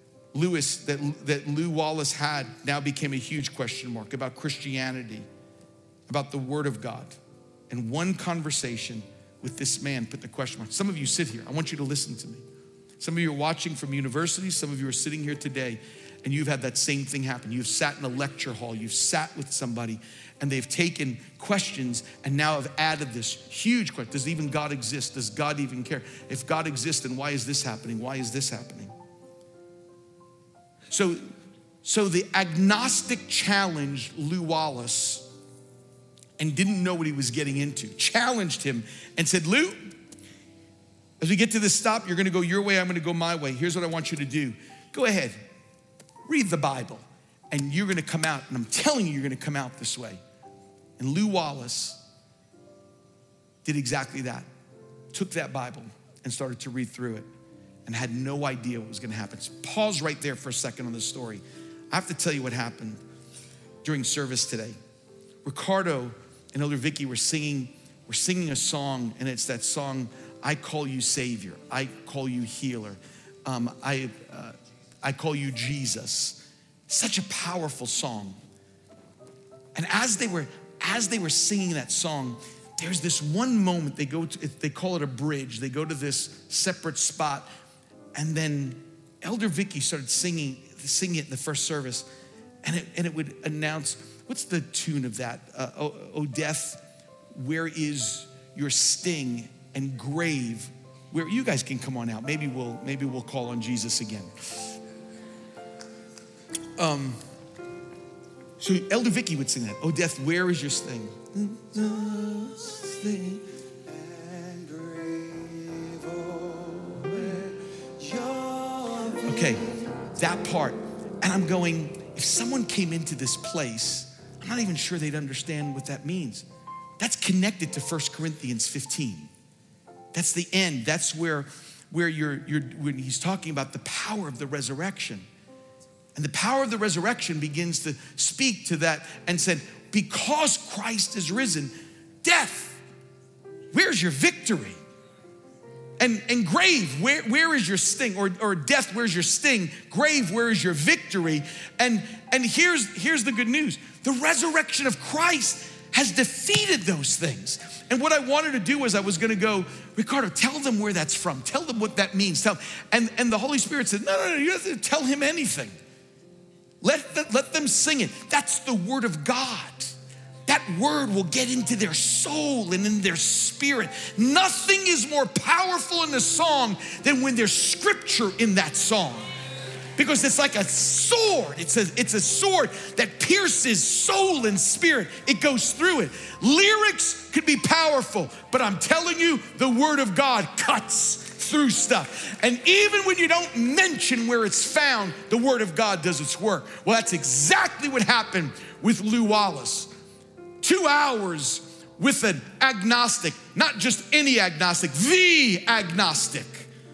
Lew Wallace had now became a huge question mark about Christianity, about the Word of God. And one conversation with this man put the question mark. Some of you sit here. I want you to listen to me. Some of you are watching from universities. Some of you are sitting here today, and you've had that same thing happen. You've sat in a lecture hall. You've sat with somebody, and they've taken questions and now have added this huge question. Does even God exist? Does God even care? If God exists, then why is this happening? Why is this happening? So the agnostic challenged Lew Wallace and didn't know what he was getting into. Challenged him and said, Lew, as we get to this stop, you're gonna go your way, I'm gonna go my way. Here's what I want you to do. Go ahead, read the Bible, and you're gonna come out, and I'm telling you, you're gonna come out this way. And Lew Wallace did exactly that. Took that Bible and started to read through it and had no idea what was gonna happen. So pause right there for a second on this story. I have to tell you what happened during service today. Ricardo and Elder Vicky were singing a song, and it's that song, I call you Savior, I call you Healer, I call you Jesus. Such a powerful song. And as they were singing that song, there's this one moment they call it a bridge. They go to this separate spot, and then Elder Vicky started singing it in the first service, and it would announce, what's the tune of that? Oh death, where is your sting? And grave, where you guys can come on out. Maybe we'll call on Jesus again. So Elder Vicky would sing that. Oh death, where is your sting? Okay, that part. And I'm going, if someone came into this place, I'm not even sure they'd understand what that means. That's connected to 1 Corinthians 15. That's the end. That's where when he's talking about the power of the resurrection. And the power of the resurrection begins to speak to that and said, because Christ is risen, death, where's your victory? And grave, where is your sting? Or death, where's your sting? Grave, where is your victory? And here's the good news. The resurrection of Christ has defeated those things. And what I wanted to do was I was gonna go, Ricardo, tell them where that's from. Tell them what that means. And the Holy Spirit said, no, you don't have to tell him anything. Let them sing it. That's the word of God. That word will get into their soul and in their spirit. Nothing is more powerful in the song than when there's scripture in that song. Because it's like a sword. It's a sword that pierces soul and spirit. It goes through it. Lyrics could be powerful, but I'm telling you, the word of God cuts through stuff. And even when you don't mention where it's found, the word of God does its work. Well, that's exactly what happened with Lew Wallace. 2 hours with an agnostic, not just any agnostic, the agnostic.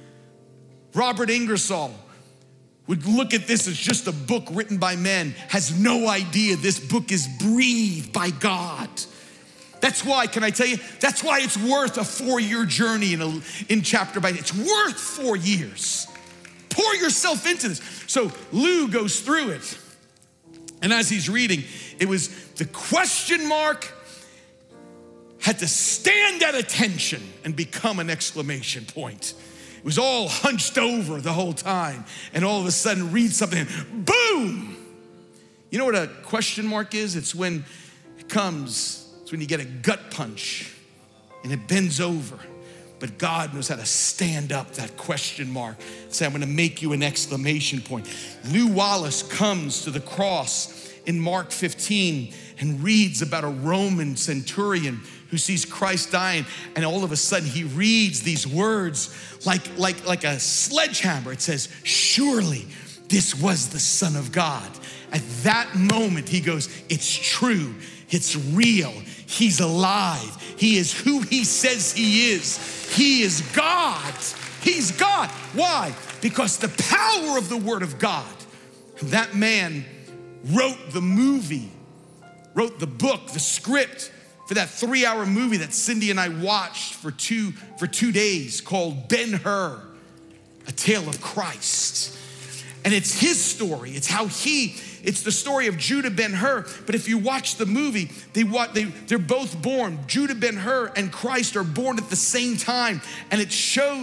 Robert Ingersoll would look at this as just a book written by men, has no idea this book is breathed by God. That's why, can I tell you, that's why it's worth a 4-year journey in chapter by. It's worth 4 years. Pour yourself into this. So Lew goes through it. And as he's reading, it was the question mark had to stand at attention and become an exclamation point. It was all hunched over the whole time, and all of a sudden read something, boom! You know what a question mark is? It's when it comes, it's when you get a gut punch and it bends over. But God knows how to stand up that question mark. Say, I'm gonna make you an exclamation point. Lew Wallace comes to the cross in Mark 15 and reads about a Roman centurion who sees Christ dying, and all of a sudden he reads these words like a sledgehammer. It says, surely this was the Son of God. At that moment he goes, it's true, it's real, he's alive, he is who he says he is. He is God, he's God. Why? Because the power of the word of God. That man wrote the movie, wrote the book, the script for that 3-hour movie that Cindy and I watched for two days called Ben-Hur, A Tale of Christ. And it's his story. It's the story of Judah Ben-Hur. But if you watch the movie, they're both born. Judah Ben-Hur and Christ are born at the same time. And it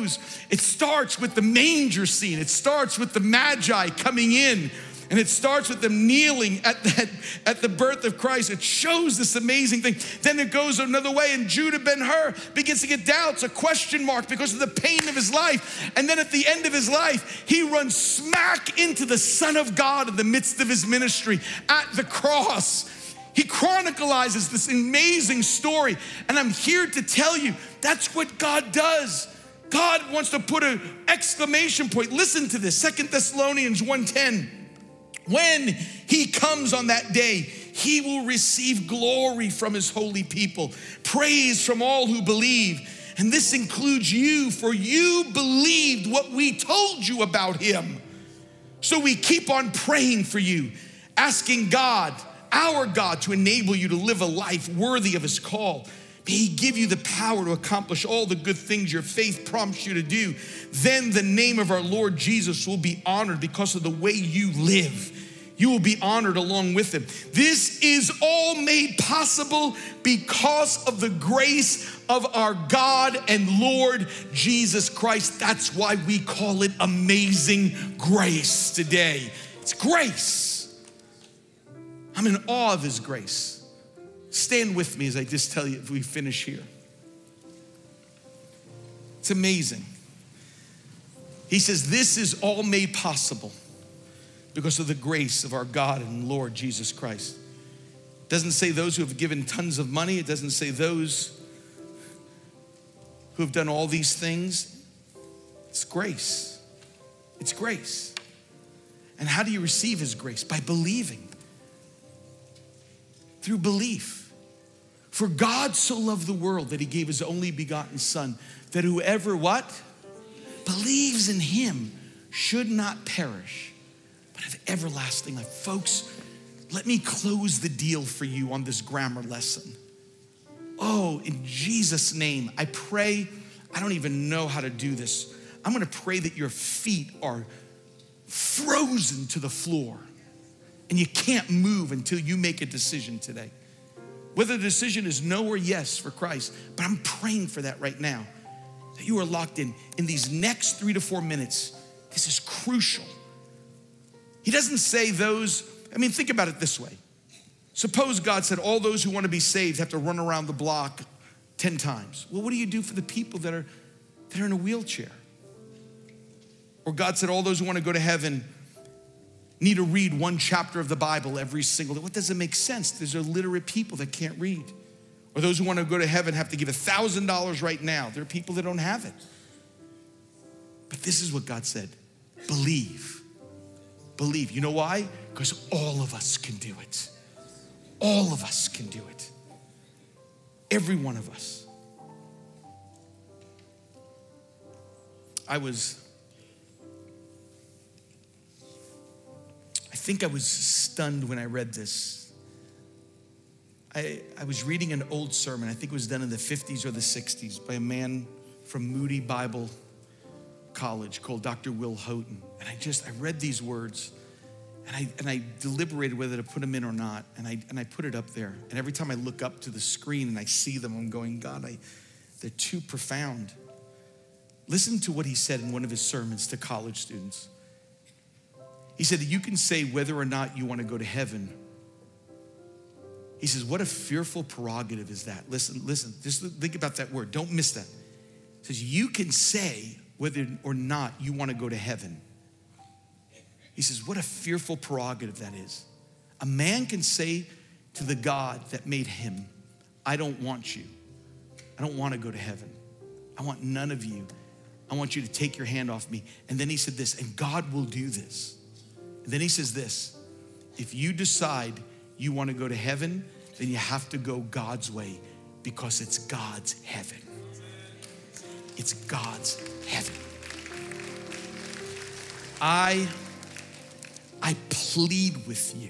starts with the manger scene. It starts with the Magi coming in. And it starts with them kneeling at the birth of Christ. It shows this amazing thing. Then it goes another way, and Judah Ben-Hur begins to get doubts, a question mark because of the pain of his life. And then at the end of his life, he runs smack into the Son of God in the midst of his ministry at the cross. He chronicalizes this amazing story. And I'm here to tell you, that's what God does. God wants to put an exclamation point. Listen to this, 2 Thessalonians 1:10. When he comes on that day, he will receive glory from his holy people, praise from all who believe. And this includes you, for you believed what we told you about him. So we keep on praying for you, asking God, our God, to enable you to live a life worthy of his call. May he give you the power to accomplish all the good things your faith prompts you to do. Then the name of our Lord Jesus will be honored because of the way you live. You will be honored along with him. This is all made possible because of the grace of our God and Lord Jesus Christ. That's why we call it amazing grace today. It's grace. I'm in awe of his grace. Stand with me as I just tell you if we finish here. It's amazing. He says, this is all made possible because of the grace of our God and Lord Jesus Christ. It doesn't say those who have given tons of money. It doesn't say those who have done all these things. It's grace. It's grace. And how do you receive his grace? By believing. Through belief. For God so loved the world that he gave his only begotten son, that whoever what? Believes in him should not perish, but have everlasting life. Folks, let me close the deal for you on this grammar lesson. Oh, in Jesus' name, I pray, I don't even know how to do this. I'm gonna pray that your feet are frozen to the floor and you can't move until you make a decision today. Whether the decision is no or yes for Christ, but I'm praying for that right now. That you are locked in these next 3 to 4 minutes. This is crucial. He doesn't say those, think about it this way. Suppose God said all those who want to be saved have to run around the block 10 times. Well, what do you do for the people that are in a wheelchair? Or God said all those who want to go to heaven need to read one chapter of the Bible every single day. What doesn't make sense? There's illiterate people that can't read. Or those who want to go to heaven have to give $1,000 right now. There are people that don't have it. But this is what God said. Believe. Believe. You know why? Because all of us can do it. All of us can do it. Every one of us. I think I was stunned when I read this. I was reading an old sermon. I think it was done in the 50s or the 60s by a man from Moody Bible College called Dr. Will Houghton. And I read these words and I deliberated whether to put them in or not. And I put it up there. And every time I look up to the screen and I see them, I'm going, God, they're too profound. Listen to what he said in one of his sermons to college students. He said that you can say whether or not you want to go to heaven. He says, what a fearful prerogative is that? Listen, just think about that word. Don't miss that. He says, you can say whether or not you want to go to heaven. He says, what a fearful prerogative that is. A man can say to the God that made him, I don't want you. I don't want to go to heaven. I want none of you. I want you to take your hand off me. And then he said this, and God will do this. And then he says this, if you decide you want to go to heaven, then you have to go God's way because it's God's heaven. It's God's heaven. I plead with you.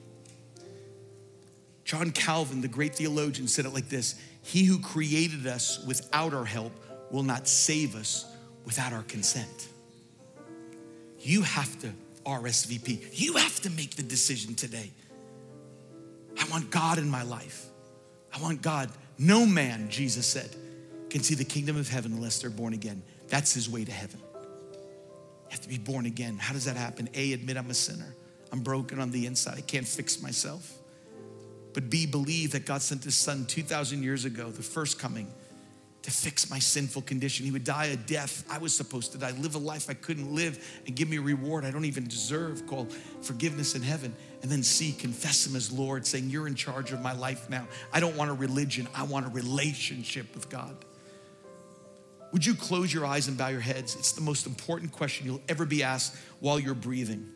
John Calvin, the great theologian, said it like this: he who created us without our help will not save us without our consent. You have to RSVP. You have to make the decision today. I want God in my life. I want God. No man, Jesus said, can see the kingdom of heaven unless they're born again. That's his way to heaven. You have to be born again. How does that happen? A, admit I'm a sinner. I'm broken on the inside. I can't fix myself. But B, believe that God sent his son 2,000 years ago, the first coming, to fix my sinful condition. He would die a death I was supposed to die, live a life I couldn't live, and give me a reward I don't even deserve, called forgiveness in heaven. And then C, confess him as Lord, saying, you're in charge of my life now. I don't want a religion, I want a relationship with God. Would you close your eyes and bow your heads? It's the most important question you'll ever be asked while you're breathing.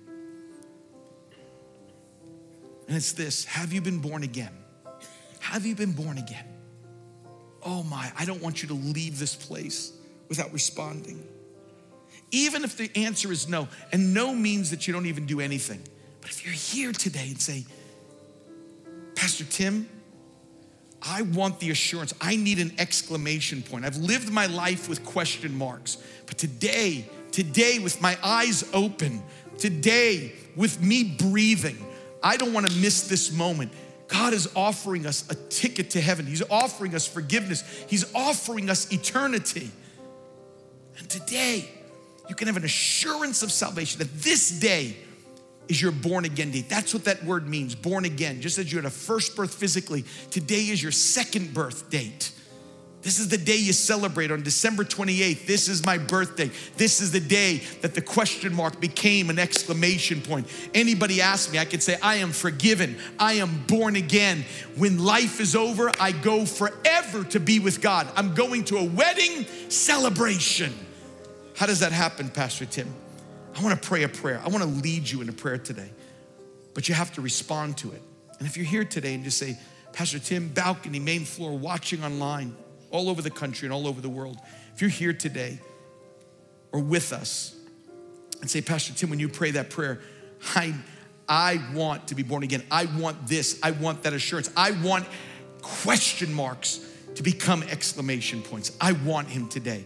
And it's this: have you been born again? Have you been born again? Oh my, I don't want you to leave this place without responding. Even if the answer is no, and no means that you don't even do anything. But if you're here today and say, Pastor Tim, I want the assurance. I need an exclamation point. I've lived my life with question marks. But today with my eyes open, today with me breathing, I don't want to miss this moment. God is offering us a ticket to heaven. He's offering us forgiveness. He's offering us eternity. And today, you can have an assurance of salvation that this day is your born again date. That's what that word means, born again. Just as you had a first birth physically, today is your second birth date. This is the day you celebrate on December 28th. This is my birthday. This is the day that the question mark became an exclamation point. Anybody ask me, I could say, I am forgiven. I am born again. When life is over, I go forever to be with God. I'm going to a wedding celebration. How does that happen, Pastor Tim? I want to pray a prayer. I want to lead you in a prayer today, but you have to respond to it. And if you're here today and just say, Pastor Tim, balcony, main floor, watching online, all over the country and all over the world. If you're here today or with us and say, Pastor Tim, when you pray that prayer, I want to be born again. I want this. I want that assurance. I want question marks to become exclamation points. I want him today.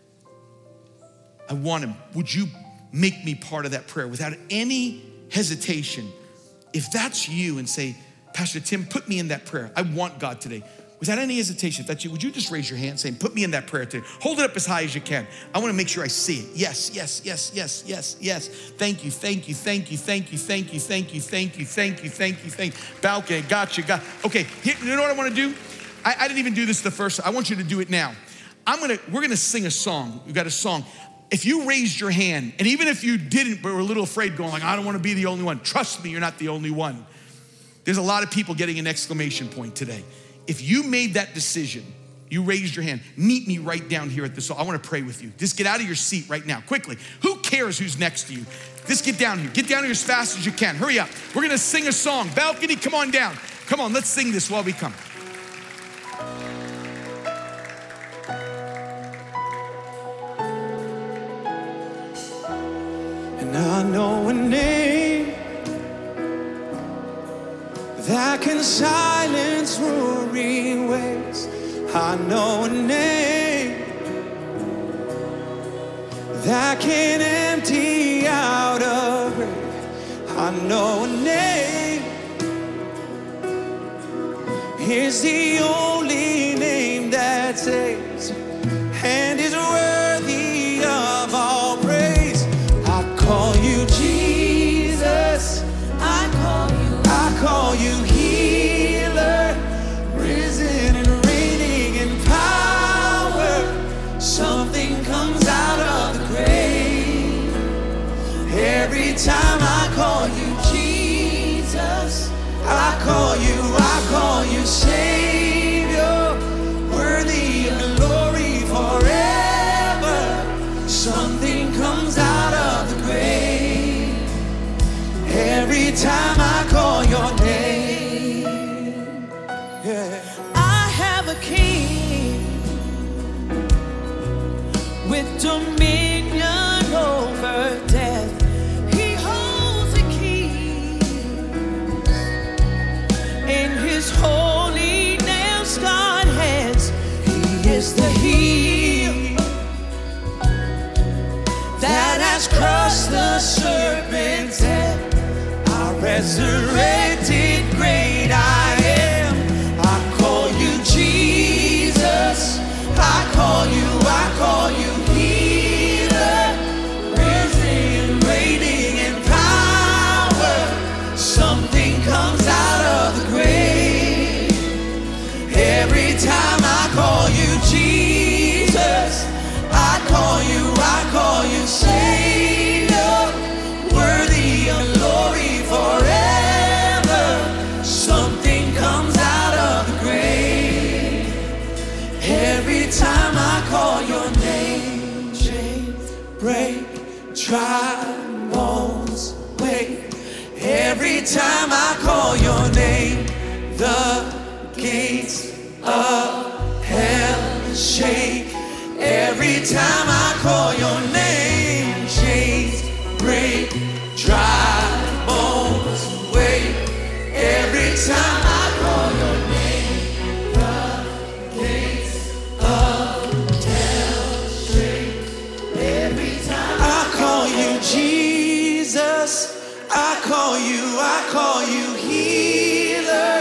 I want him. Would you make me part of that prayer without any hesitation? If that's you, and say, Pastor Tim, put me in that prayer. I want God today. Without any hesitation, if that's you, would you just raise your hand saying, put me in that prayer today. Hold it up as high as you can. I want to make sure I see it. Yes, yes, yes, yes, yes, yes. Thank you, thank you, thank you, thank you, thank you, thank you, thank you, thank you, thank you, thank you. Balcony, got you. Okay, here, you know what I want to do? I didn't even do this the first time. I want you to do it now. We're gonna sing a song. We've got a song. if you raised your hand, and even if you didn't, but were a little afraid, going like, I don't want to be the only one. Trust me, you're not the only one. There's a lot of people getting an exclamation point today. If you made that decision, you raised your hand, meet me right down here at this. I want to pray with you. Just get out of your seat right now, quickly. Who cares who's next to you? Just get down here. Get down here as fast as you can. Hurry up. We're going to sing a song. Balcony, come on down. Come on, let's sing this while we come. And I know a name that can silence roaring waves. I know a name that can empty out a grave. I know a name is the only name that saves and is worthy of all praise. I call you Jesus. I call you healer, risen and reigning in power. Something comes out of the grave. Every time I call you Jesus, I call you Savior, worthy of glory forever. Something comes out of the grave. Every time I call your name, yeah. I have a king with dominion over death. He holds a key in his holy nail-scarred hands. He is the heel that has crushed the serpent's head. Resurrected great I am. I call you Jesus. I call you healer, risen and reigning in power. Something comes out of the grave. Every time I call you Jesus, I call you Savior, worthy of glory forever. Something comes out of the grave. Every time I call your name, chains break, dry bones wake. Every time I call your name, the gates of hell shake. Every time I call your name, chains break, dry bones wake. Every time I call your name, the gates of hell shake. Every time I call you Jesus, I call you healer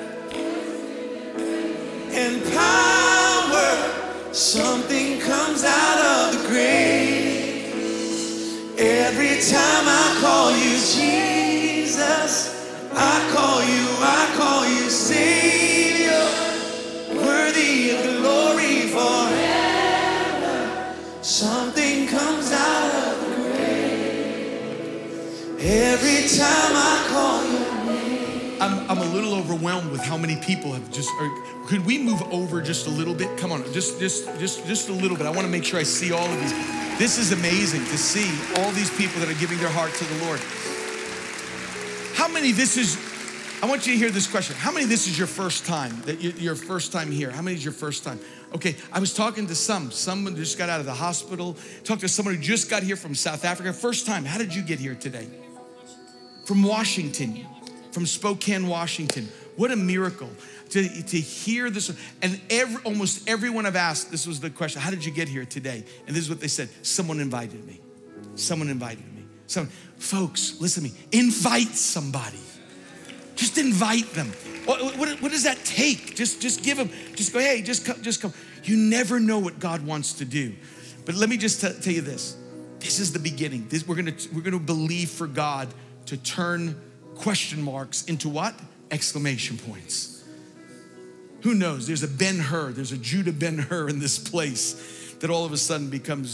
and power. Something comes out of the grave. Every time I call you Jesus, I call you Savior, worthy of glory forever. Something comes out of the grave. Every time I call your name. I'm a little overwhelmed with how many people have just, could we move over just a little bit? Come on, just a little bit. I want to make sure I see all of these. This is amazing to see all these people that are giving their heart to the Lord. How many I want you to hear this question. How many this is your first time, your first time here? How many is your first time? Okay, I was talking to someone just got out of the hospital, talked to someone who just got here from South Africa. First time, how did you get here today? From Washington, from Spokane, Washington. What a miracle to hear this. And almost everyone I've asked, this was the question, how did you get here today? And this is what they said, someone invited me. Someone invited me. Folks, listen to me, invite somebody. Just invite them. What does that take? Just give them, just go, hey, just come. You never know what God wants to do. But let me just tell you this. This is the beginning. We're gonna believe for God to turn question marks into what? Exclamation points. Who knows? There's a Ben-Hur, there's a Judah Ben-Hur in this place that all of a sudden becomes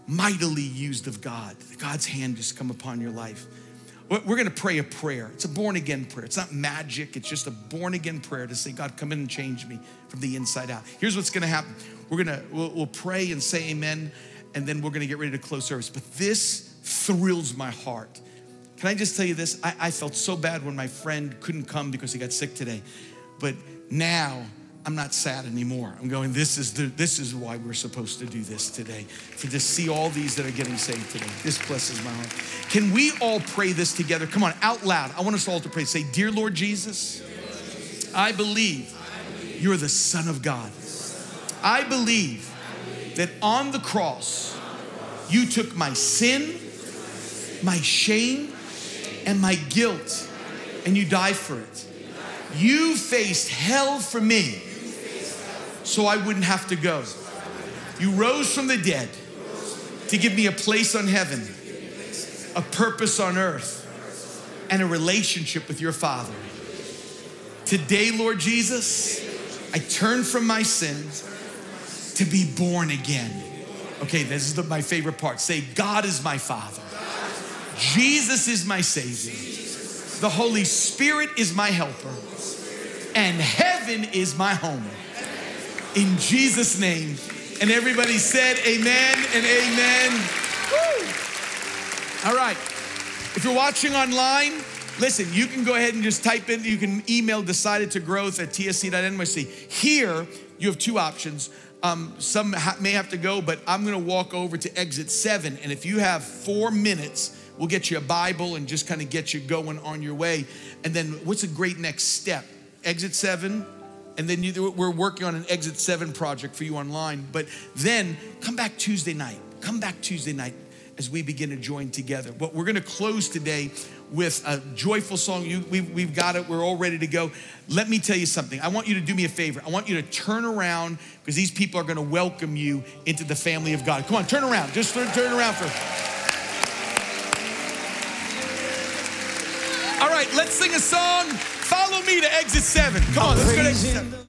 mightily used of God. God's hand just come upon your life. We're gonna pray a prayer. It's a born again prayer. It's not magic. It's just a born again prayer to say, God, come in and change me from the inside out. Here's what's gonna happen. We'll pray and say amen, and then we're gonna get ready to close service. But this thrills my heart. Can I just tell you this? I felt so bad when my friend couldn't come because he got sick today. But now I'm not sad anymore. I'm going, this is why we're supposed to do this today, to see all these that are getting saved today. This blesses my heart. Can we all pray this together? Come on, out loud. I want us all to pray. Say, dear Lord Jesus, I believe you're the Son of God. I believe that on the cross, you took my sin, my shame, and my guilt, and you died for it. You faced hell for me, so I wouldn't have to go. You rose from the dead to give me a place on heaven, a purpose on earth, and a relationship with your Father. Today, Lord Jesus, I turn from my sins to be born again. Okay, this is my favorite part. Say, God is my Father. Jesus is my Savior. The Holy Spirit is my helper. And heaven is my home. In Jesus' name. And everybody said amen and amen. Woo. All right. If you're watching online, listen, you can go ahead and just type in, you can email decidedtogrowth@tsc.nyc. Here, you have two options. Some may have to go, but I'm gonna walk over to exit 7. And if you have 4 minutes, we'll get you a Bible and just kind of get you going on your way. And then what's a great next step? Exit 7, and then we're working on an exit 7 project for you online. But then come back Tuesday night. Come back Tuesday night as we begin to join together. But we're gonna close today with a joyful song. We've got it, we're all ready to go. Let me tell you something. I want you to do me a favor. I want you to turn around, because these people are gonna welcome you into the family of God. Come on, turn around, just turn around for. All right, let's sing a song. Follow me to exit 7. Come on, let's go to exit 7.